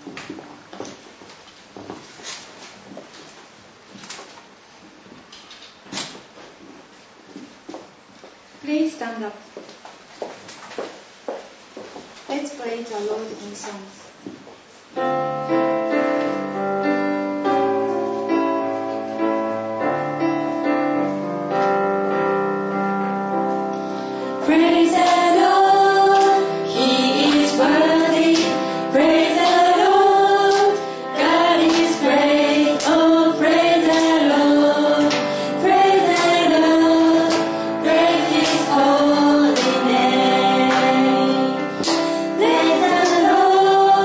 Please stand up. Let's praise our Lord in songs. Praise the Lord, He is worthy. Praise the Lord, God is great. Oh, praise the Lord, praise the Lord, great His holy name. Let the Lord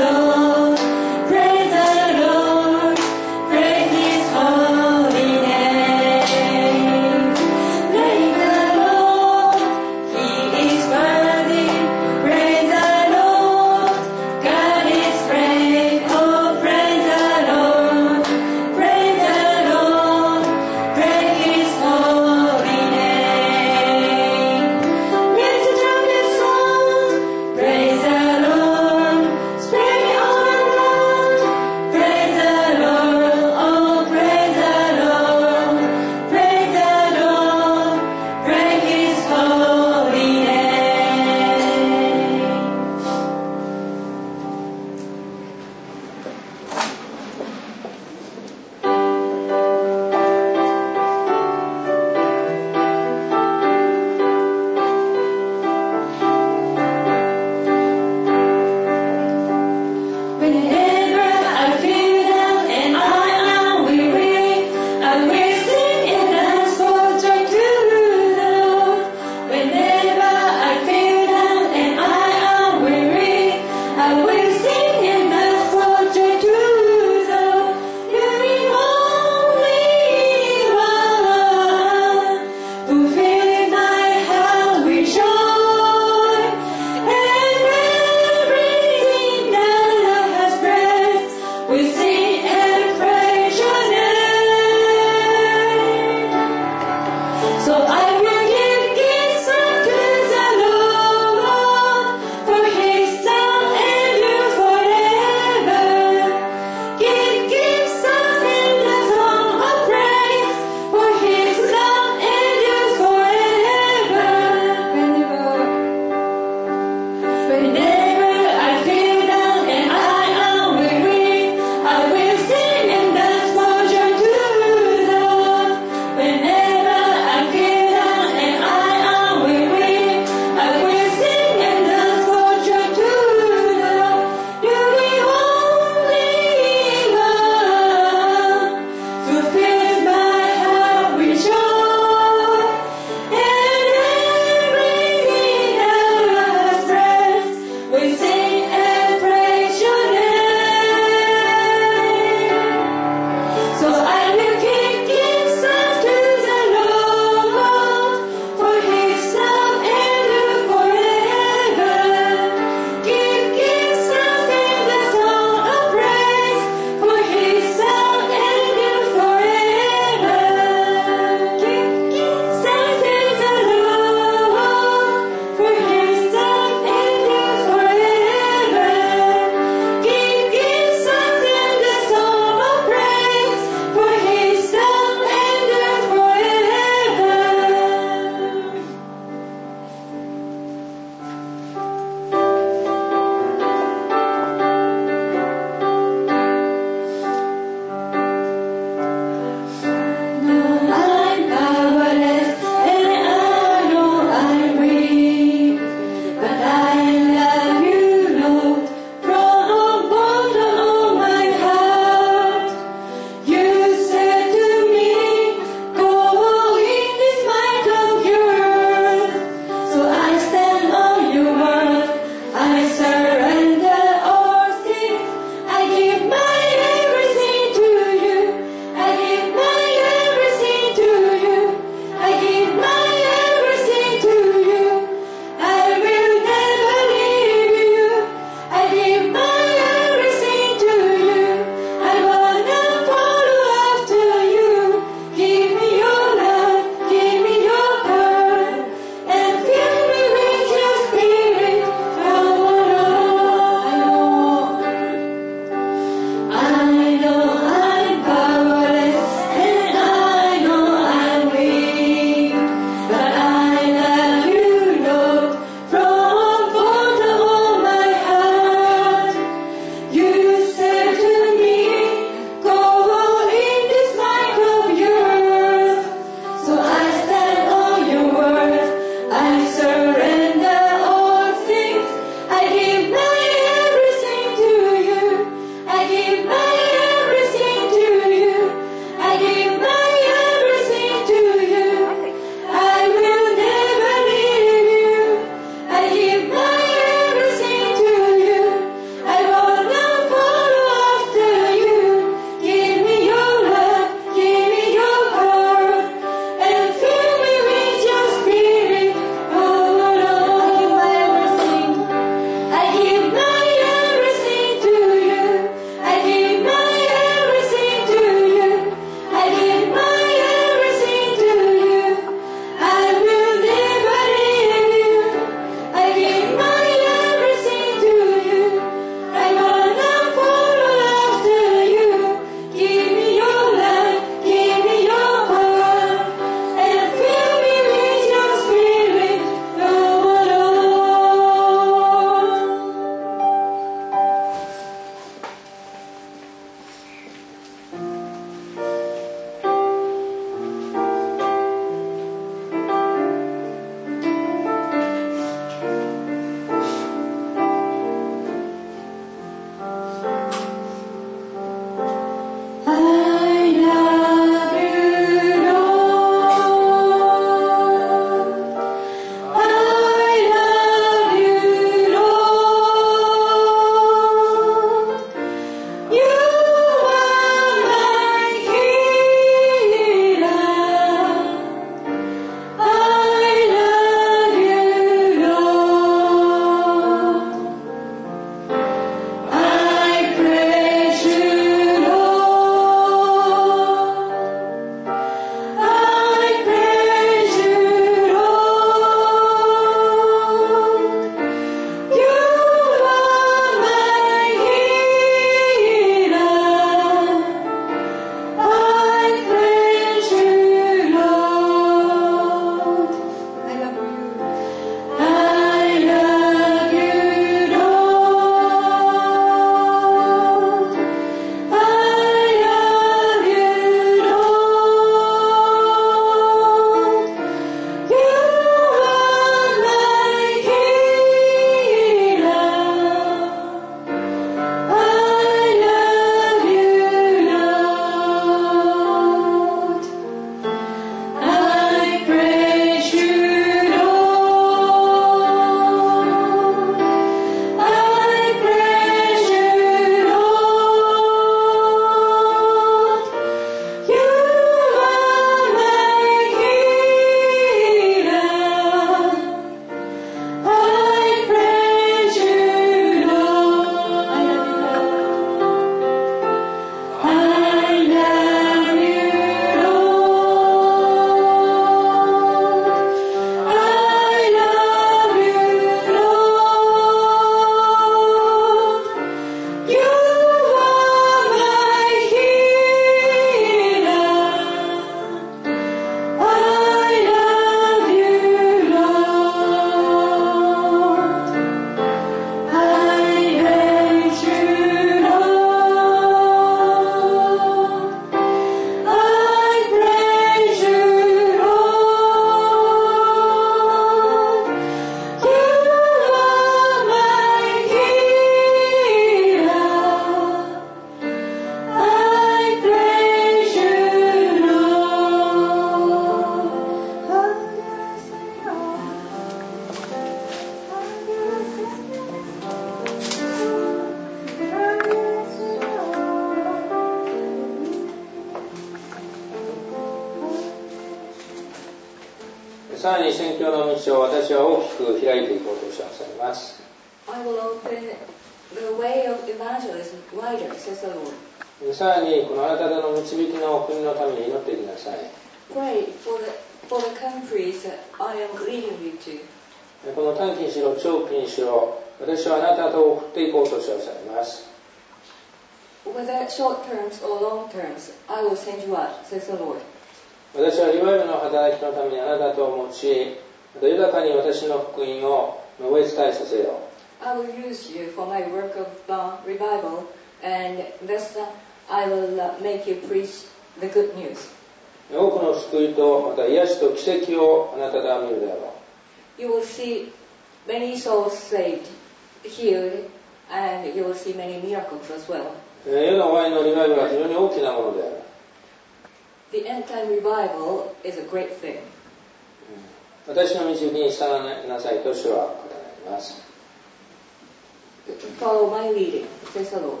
さらに宣教の道を私は大きく開いていこうとしてくださいます。 I will open the way of evangelism wider, says the Lord. さらにこのあなた方の導きの国のために祈っていきなさい。 Pray for the countries that I am leading you to. この短期にしろ長期にしろ、私はあなた方を送っていこうとしてくださいます。 Whether short terms or long terms, I will send you out, says the Lord. 私はリバイバルの働きのためにあなた方を用い、また豊かに私の福音を述べ伝えさせよう。 I will use you for my work of revival, and thus I will make you preach the good news. 多くの救いとまた癒しと奇跡をあなた方は見るであろう。 You will see many souls saved, healed, and you will see many miracles as well. 世の終わりのリバイバルは非常に大きなものである。 The end time revival is a great thing. 私の導きに従いなさいと主は語られます。 Follow my leading, says the Lord.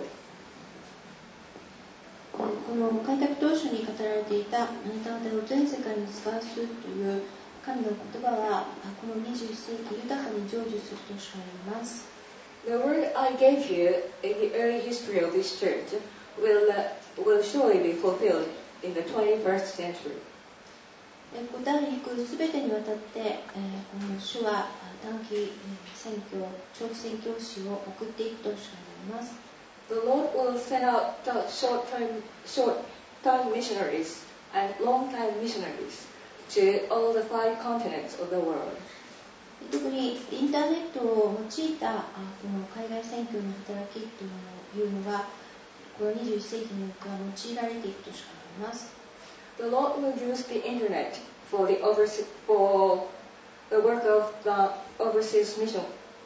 この開拓当初に語られていたあなた方を全世界に使わすという神の言葉はこの21世紀豊かに成就するとしかあります。 The word I gave you in the early history of this church will surely be fulfilled in the 21st century. 答えに行くすべてにわたって、この主は短期宣教、長期宣教師を送っていくとしかあります。 The Lord will send out short-time missionaries and long-time missionaries to all the 5 continents of the world. 特にインターネットを用いたこの海外宣教の働きというのがこの21世紀においては用いられていくとしかあります。 The Lord will use the internet for the work of the overseas mission.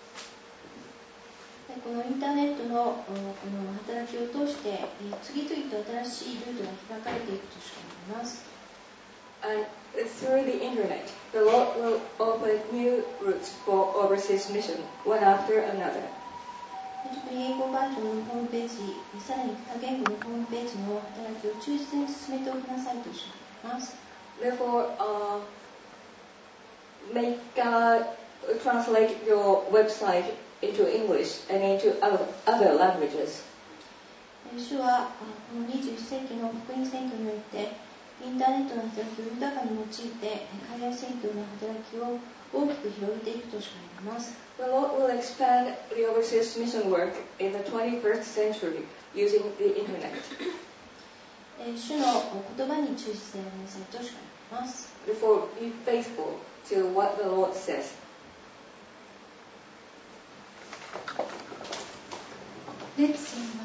このインターネットのこの働きを通して次々と新しいルートが開かれていくとしかあります。 And through the internet, the Lord will open new routes for overseas mission, one after another. 特に英語バージョンのホームページ、さらに多言語のホームページの働きを忠実に進めておきなさいとします。 Therefore, translate your website into English and into other languages. 主はこの21世紀の福音宣教においてインターネットの働きを豊かに用いて海外宣教の働きを大きく広げていくとしかあります。 The Lord will expand the overseas mission work in the 21st century using the internet. 主の言葉に忠実でありなさいとしかあります。 Therefore, be faithful to what the Lord says. Let's sing